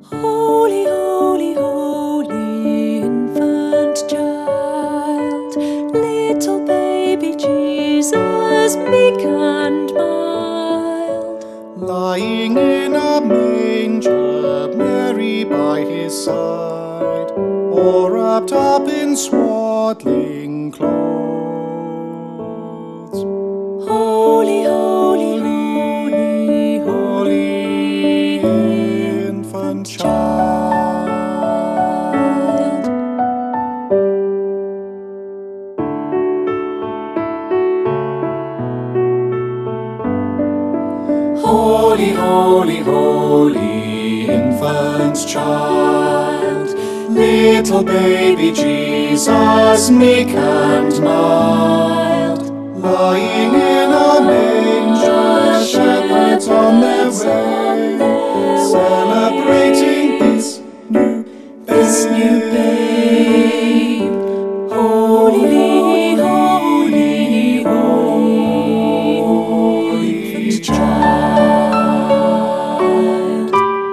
Holy, holy, holy infant child, little baby Jesus, meek and mild. Lying in a manger, Mary by his side, all wrapped up in swaddling clothes. Holy, holy, holy, Holy infant child. Holy, holy, holy infant child, little baby Jesus, meek and mild. Lying in a manger, shepherds on their way, celebrating this new babe. Holy, holy, holy infant child.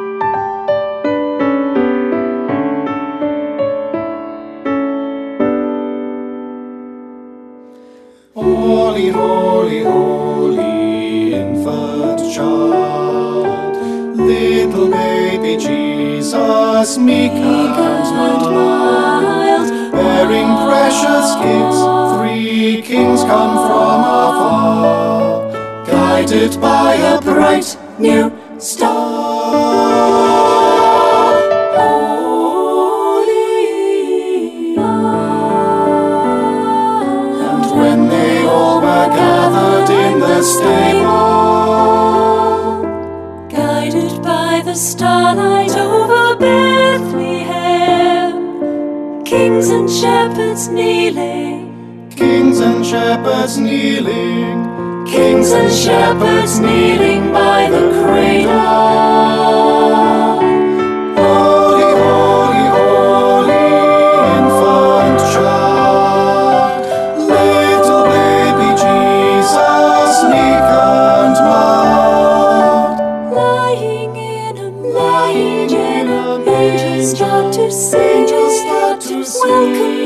Holy, holy, holy infant child, little baby Jesus, meek and mild, bearing precious gifts. 3 kings come from afar, guided by a bright new star. When they all were gathered in the stable, Guided by the starlight over Bethlehem, kings and shepherds kneeling, kings and shepherds kneeling, kings and shepherds kneeling by the cradle. Holy, holy, holy infant child, little baby Jesus, meek and mild. Lying in a manger, angels start to sing, Angels start to sing. welcome